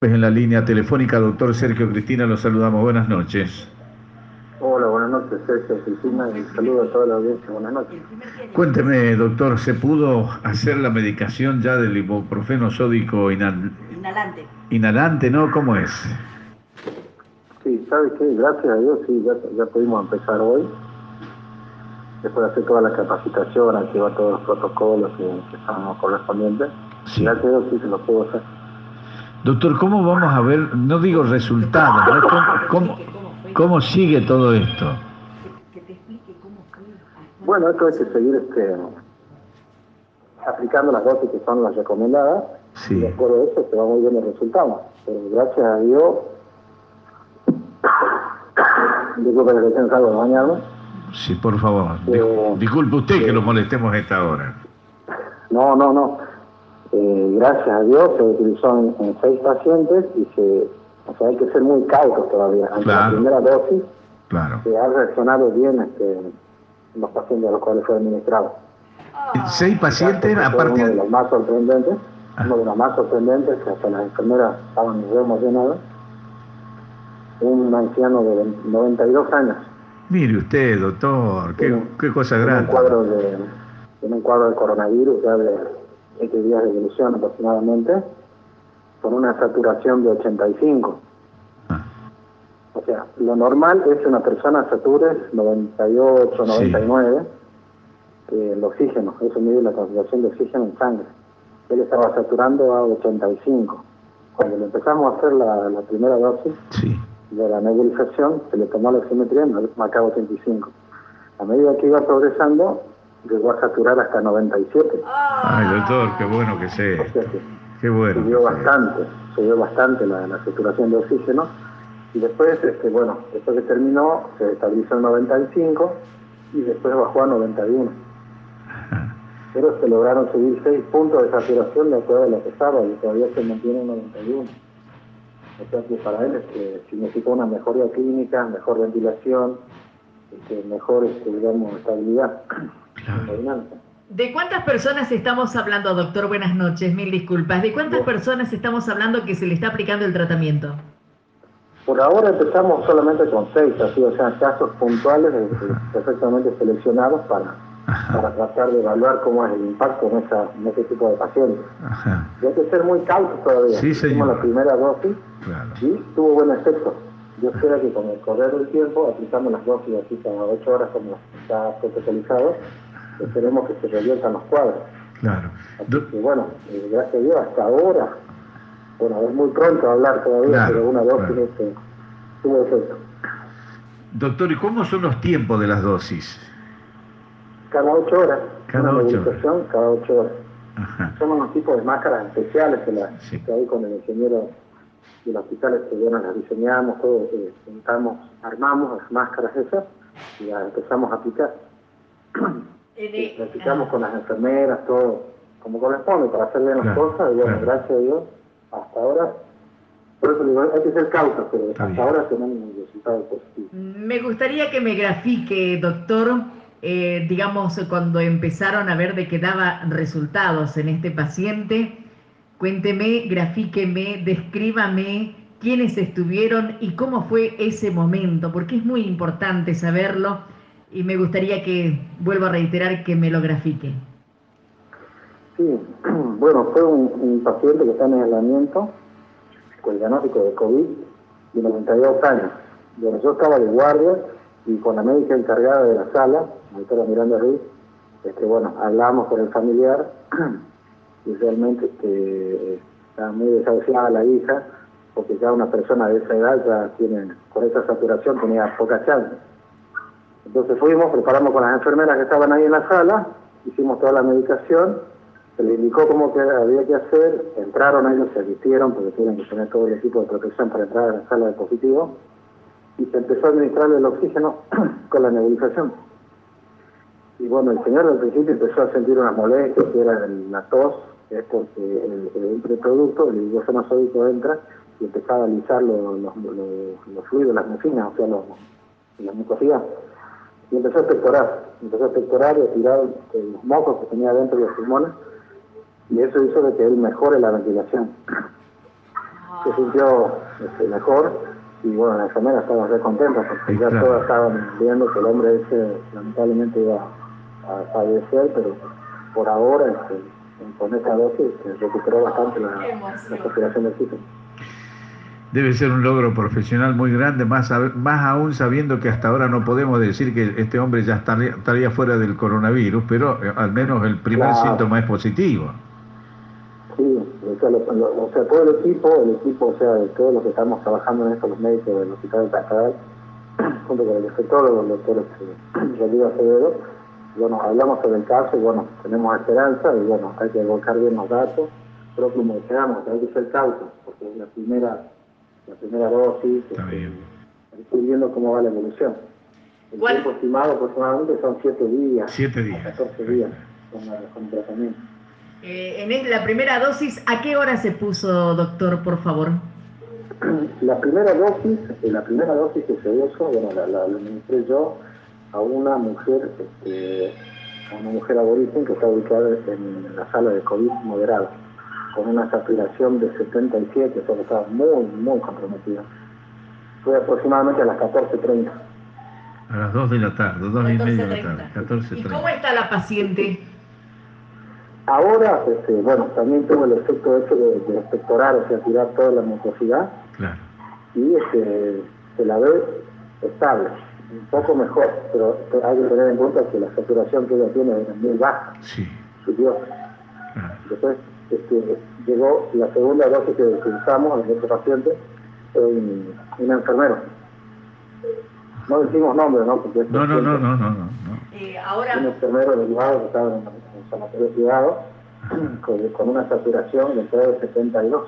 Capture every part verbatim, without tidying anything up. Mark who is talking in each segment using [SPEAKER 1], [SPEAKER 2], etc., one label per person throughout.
[SPEAKER 1] Pues en la línea telefónica, doctor Sergio Cristina, lo saludamos. Buenas noches.
[SPEAKER 2] Hola, buenas noches, Sergio Cristina, y saludo a toda la audiencia. Buenas noches.
[SPEAKER 1] Cuénteme, doctor, ¿se pudo hacer la medicación ya del ibuprofeno sódico inhal...
[SPEAKER 3] Inhalante.
[SPEAKER 1] inhalante, ¿no? ¿Cómo es?
[SPEAKER 2] Sí, ¿sabe qué? Gracias a Dios, sí, ya, ya pudimos empezar hoy. Después de hacer toda la capacitación, activar todos los protocolos que, que estamos correspondientes.
[SPEAKER 1] Sí.
[SPEAKER 2] Gracias a Dios, sí se lo puedo hacer.
[SPEAKER 1] Doctor, ¿cómo vamos a ver, no digo resultados, ¿no? ¿Cómo, cómo, cómo sigue todo esto?
[SPEAKER 2] Bueno, esto hay que seguir este, aplicando las dosis que son las recomendadas.
[SPEAKER 1] Sí.
[SPEAKER 2] Y después de eso se va muy bien el resultado. Pero gracias a Dios, disculpe que recién salgo de bañarme.
[SPEAKER 1] Sí, por favor.
[SPEAKER 2] Eh,
[SPEAKER 1] Disculpe usted
[SPEAKER 2] eh,
[SPEAKER 1] que lo molestemos a esta hora.
[SPEAKER 2] No, no, no. Eh, gracias a Dios se utilizó en, en seis pacientes y se, o sea, hay que ser muy cautos todavía. Ante
[SPEAKER 1] Claro.
[SPEAKER 2] la primera dosis,
[SPEAKER 1] Claro.
[SPEAKER 2] se ha reaccionado bien este, los pacientes a los cuales fue administrado.
[SPEAKER 1] Seis pacientes a
[SPEAKER 2] Fue
[SPEAKER 1] partir...
[SPEAKER 2] uno de los más sorprendentes,
[SPEAKER 1] Ah.
[SPEAKER 2] uno de los más sorprendentes, que hasta las enfermeras estaban muy emocionadas. Un anciano de noventa y dos años.
[SPEAKER 1] Mire usted, doctor, qué,
[SPEAKER 2] Tiene-
[SPEAKER 1] qué cosa
[SPEAKER 2] tiene
[SPEAKER 1] grande.
[SPEAKER 2] Un cuadro de, tiene un cuadro de coronavirus ya de siete días de evolución aproximadamente, con una saturación de ochenta y cinco.
[SPEAKER 1] Ah.
[SPEAKER 2] O sea, lo normal es que una persona sature noventa y ocho, noventa y nueve, eh, el oxígeno, eso mide la concentración de oxígeno en sangre. Él estaba saturando a ochenta y cinco. Cuando le empezamos a hacer la, la primera dosis
[SPEAKER 1] Sí.
[SPEAKER 2] de la nebulización, se le tomó la oximetría y marcaba ochenta y cinco. A medida que iba progresando, llegó a saturar hasta noventa y siete.
[SPEAKER 1] Ay, doctor, qué bueno que sé.
[SPEAKER 2] O sea que
[SPEAKER 1] Qué bueno.
[SPEAKER 2] subió
[SPEAKER 1] que sé.
[SPEAKER 2] bastante, subió bastante la, la saturación de oxígeno. Y después, este, bueno, después que terminó, se estabilizó en noventa y cinco y después bajó a noventa y uno. Pero se lograron subir seis puntos de saturación de acuerdo a lo que estaba y todavía se mantiene en noventa y uno. O sea que para él este, significó una mejoría clínica, mejor ventilación, este, mejor, este, digamos, estabilidad.
[SPEAKER 1] Claro.
[SPEAKER 3] ¿De cuántas personas estamos hablando, doctor? Buenas noches, mil disculpas. ¿De cuántas
[SPEAKER 2] Bien.
[SPEAKER 3] personas estamos hablando que se le está aplicando el tratamiento?
[SPEAKER 2] Por ahora empezamos solamente con seis, así, o sea, casos puntuales eh, eh, perfectamente seleccionados para, para tratar de evaluar cómo es el impacto en, esa, en ese tipo de pacientes.
[SPEAKER 1] Ajá.
[SPEAKER 2] Y hay que ser muy cautos todavía.
[SPEAKER 1] Sí,
[SPEAKER 2] Hicimos
[SPEAKER 1] señor.
[SPEAKER 2] la primera dosis
[SPEAKER 1] Claro.
[SPEAKER 2] y tuvo buen efecto. Yo espero que con el correr del tiempo, aplicando las dosis así cada ocho horas como está protocolizado, esperemos que se reviertan los cuadros.
[SPEAKER 1] Claro.
[SPEAKER 2] Así
[SPEAKER 1] Do-
[SPEAKER 2] que bueno, eh, gracias a Dios hasta ahora, bueno, es muy pronto hablar todavía,
[SPEAKER 1] Claro,
[SPEAKER 2] pero una dosis
[SPEAKER 1] claro.
[SPEAKER 2] este, tuvo efecto.
[SPEAKER 1] Doctor, ¿y cómo son los tiempos de las dosis?
[SPEAKER 2] Cada ocho horas,
[SPEAKER 1] Cada
[SPEAKER 2] una
[SPEAKER 1] ocho
[SPEAKER 2] nebulización cada ocho horas.
[SPEAKER 1] Ajá.
[SPEAKER 2] Son unos tipos de máscaras especiales que, la,
[SPEAKER 1] Sí.
[SPEAKER 2] que hay con el ingeniero del hospital, que bueno, las diseñamos, todo, eh, juntamos, armamos las máscaras esas y las empezamos a aplicar.
[SPEAKER 3] Eh,
[SPEAKER 2] Las aplicamos con las enfermeras, todo como corresponde, para hacer bien las
[SPEAKER 1] Claro,
[SPEAKER 2] cosas, y bueno,
[SPEAKER 1] claro.
[SPEAKER 2] gracias a Dios, hasta ahora, por eso digo, hay que ser cautos, pero
[SPEAKER 1] Está
[SPEAKER 2] hasta
[SPEAKER 1] bien.
[SPEAKER 2] ahora tenemos un resultado positivo.
[SPEAKER 3] Me gustaría que me grafique, doctor, eh, digamos, cuando empezaron a ver de que daba resultados en este paciente. Cuénteme, grafíqueme, descríbame quiénes estuvieron y cómo fue ese momento, porque es muy importante saberlo y me gustaría que, vuelvo a reiterar, que me lo grafique.
[SPEAKER 2] Sí, bueno, fue un, un paciente que está en aislamiento con el diagnóstico de COVID de noventa y dos años. Bueno, yo estaba de guardia y con la médica encargada de la sala, la doctora Miranda Ruiz, este, bueno, hablamos con el familiar y realmente este, estaba muy desahuciada la hija, porque ya una persona de esa edad ya tiene, con esa saturación tenía poca chance. Entonces fuimos, preparamos con las enfermeras que estaban ahí en la sala, hicimos toda la medicación, se le indicó cómo que había que hacer, entraron ellos, se asistieron, porque tienen que tener todo el equipo de protección para entrar a la sala de positivo, y se empezó a administrarle el oxígeno con la nebulización. Y bueno, el señor al principio empezó a sentir unas molestias, que era el- la tos, que es porque el, el, el preproducto, el hidrógeno sódico entra y empezaba a alisar los, los, los, los fluidos, las mucinas, o sea, los, la mucosidad. Y empezó a expectorar, empezó a expectorar y a tirar eh, los mocos que tenía dentro de los pulmones, y eso hizo de que él mejore la ventilación. se sintió este, mejor y bueno, la enfermera estaba re contenta porque ya
[SPEAKER 1] claro.
[SPEAKER 2] todas estaban viendo que el hombre ese lamentablemente iba a fallecer, pero por ahora este, con esta dosis se recuperó bastante la, la circulación del sistema.
[SPEAKER 1] Debe ser un logro profesional muy grande, más, más aún sabiendo que hasta ahora no podemos decir que este hombre ya estaría, estaría fuera del coronavirus, pero al menos el primer claro. síntoma es positivo.
[SPEAKER 2] Sí, o sea, lo, lo, o sea, todo el equipo, el equipo, o sea, de todos los que estamos trabajando en esto, los médicos del Hospital de Cascabel, junto con el infectólogo, el doctor Rodrigo Acevedo, bueno, hablamos sobre el caso y bueno, tenemos esperanza y bueno, hay que volcar bien los datos, pero como decíamos, hay que ser cautos, porque es la primera, la primera dosis, este, estoy viendo cómo va la evolución. El ¿Cuál? tiempo estimado aproximadamente son siete días,
[SPEAKER 1] siete días.
[SPEAKER 2] catorce días con, con tratamiento.
[SPEAKER 3] Eh, en la primera dosis, ¿a qué hora se puso, doctor, por favor?
[SPEAKER 2] La primera dosis, la primera dosis que se puso, bueno, la, la, la administré yo a una mujer, este, a una mujer aborigen que está ubicada en la sala de COVID moderado, con una saturación de setenta y siete, o sea que estaba muy, muy comprometida. Fue aproximadamente a las catorce treinta.
[SPEAKER 1] A las dos de la tarde, dos y media de la tarde, catorce treinta.
[SPEAKER 3] ¿Y cómo está la paciente?
[SPEAKER 2] Ahora, este, bueno, también tuvo el efecto ese de, de expectorar, o sea, tirar toda la mucosidad.
[SPEAKER 1] Claro.
[SPEAKER 2] Y este, se la ve estable, un poco mejor, pero hay que tener en cuenta que la saturación que ella tiene es muy baja.
[SPEAKER 1] Sí.
[SPEAKER 2] Subió. Claro. Después este, llegó la segunda dosis que utilizamos en este paciente, un, un enfermero. No decimos nombre, ¿no? Porque
[SPEAKER 1] no, no, no, no, no, no, no.
[SPEAKER 3] Eh, ahora...
[SPEAKER 2] Un enfermero derivado que estaba en el sanatorio privado con, con una saturación de de setenta y dos.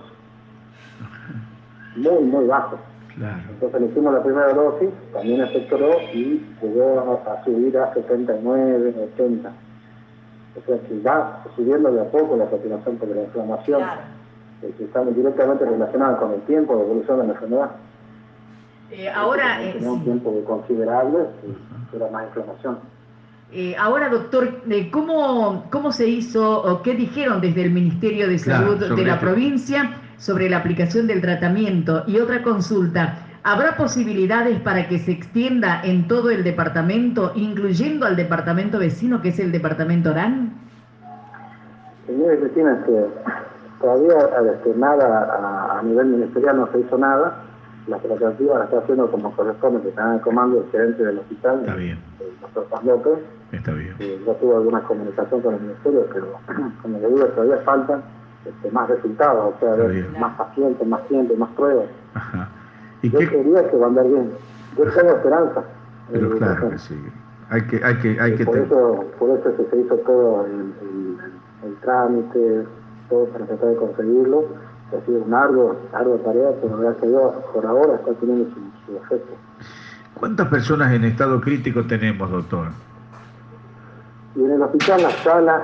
[SPEAKER 2] Muy, muy bajo.
[SPEAKER 1] Claro.
[SPEAKER 2] Entonces le hicimos la primera dosis, también efectuó y llegó a, a subir a setenta y nueve, ochenta. O sea que va subiendo de a poco la saturación porque la inflamación claro. eh, que está directamente relacionada con el tiempo de evolución de la enfermedad.
[SPEAKER 3] Eh, ahora...
[SPEAKER 2] Tenía
[SPEAKER 3] eh,
[SPEAKER 2] un
[SPEAKER 3] sí.
[SPEAKER 2] tiempo considerable y era más inflamación.
[SPEAKER 3] Eh, ahora, doctor, eh, ¿cómo, ¿cómo se hizo o qué dijeron desde el Ministerio de Salud claro, de la esto. provincia sobre la aplicación del tratamiento? Y otra consulta, ¿habrá posibilidades para que se extienda en todo el departamento, incluyendo al departamento vecino, que es el departamento Orán?
[SPEAKER 2] Señores vecinos, que todavía este, nada a, a nivel ministerial no se hizo nada. La tratativa la está haciendo como corresponde, que está en el comando del gerente del hospital,
[SPEAKER 1] está bien.
[SPEAKER 2] el doctor Juan López.
[SPEAKER 1] Está bien.
[SPEAKER 2] Eh, ya tuvo alguna comunicación con el ministerio, pero como le digo, todavía faltan este, más resultados, o sea, ver más pacientes, más tiempo, más pruebas.
[SPEAKER 1] Ajá. ¿Y
[SPEAKER 2] yo
[SPEAKER 1] qué...
[SPEAKER 2] quería que va a andar bien. Yo tengo esperanza.
[SPEAKER 1] Pero eh, claro que sí. Hay que, hay que, hay que
[SPEAKER 2] por,
[SPEAKER 1] te...
[SPEAKER 2] eso, por eso es que se hizo todo el, el, el, el trámite, todo para tratar de conseguirlo. Ha sido una ardua, ardua tarea, pero gracias a Dios, por ahora está teniendo su, su efecto.
[SPEAKER 1] ¿Cuántas personas en estado crítico tenemos, doctor?
[SPEAKER 2] Y en el hospital La Sala,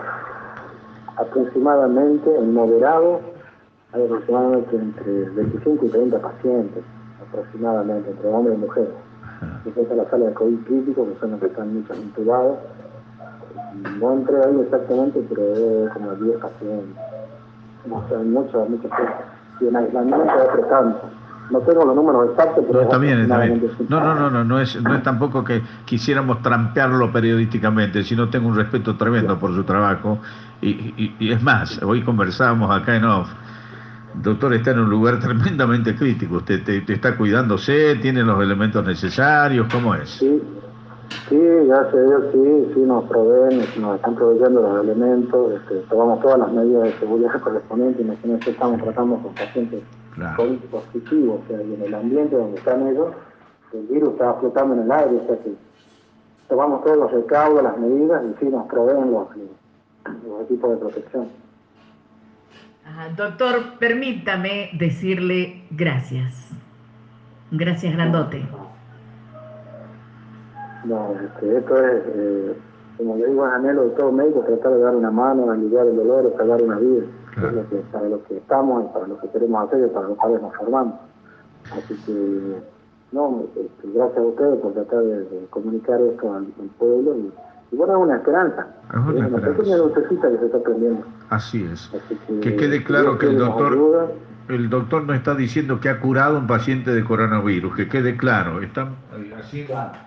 [SPEAKER 2] aproximadamente, en moderado, hay aproximadamente entre veinticinco y treinta pacientes, aproximadamente, entre hombres y mujeres. Después está la sala de COVID crítico, que son los que están muchos intubados. No entré ahí exactamente, pero es como diez pacientes. O sea, muchos, muchos pacientes. Y en aislamiento otro tanto. No tengo los números exactos, pero...
[SPEAKER 1] No, está bien, está bien. No, no, no, no, no es, no es tampoco que quisiéramos trampearlo periodísticamente, sino tengo un respeto tremendo por su trabajo. Y, y, y es más, hoy conversábamos acá en off. Doctor, está en un lugar tremendamente crítico. ¿Usted te, te está cuidándose? ¿Tiene los elementos necesarios? ¿Cómo es?
[SPEAKER 2] Sí, sí, gracias a Dios, sí, sí nos proveen, nos están proveyendo los elementos, este, tomamos todas las medidas de seguridad correspondientes. Imagínense, estamos tratando con pacientes claro. COVID positivos, o sea, y en el ambiente donde están ellos, el virus estaba flotando en el aire, o sea que tomamos todos los recaudos, las medidas, y sí nos proveen los, los equipos de protección.
[SPEAKER 3] Ajá. Doctor, permítame decirle gracias. Gracias, grandote.
[SPEAKER 2] No, este, esto es, eh, como le digo, es anhelo de todo médico, tratar de dar una mano, aliviar el dolor, salvar una vida. Claro. Es lo que, para lo que estamos y para lo que queremos hacer y para lo cual nos formamos. Así que, no, este, gracias a ustedes por tratar de, de comunicar esto al, al pueblo. Y, y bueno, es una esperanza.
[SPEAKER 1] Es una,
[SPEAKER 2] es una
[SPEAKER 1] esperanza.
[SPEAKER 2] pequeña lucecita que se está prendiendo.
[SPEAKER 1] Así es.
[SPEAKER 2] Así que,
[SPEAKER 1] que quede claro que el doctor...
[SPEAKER 2] Ayuda,
[SPEAKER 1] el doctor no está diciendo que ha curado a un paciente de coronavirus, que quede claro. Están haciendo...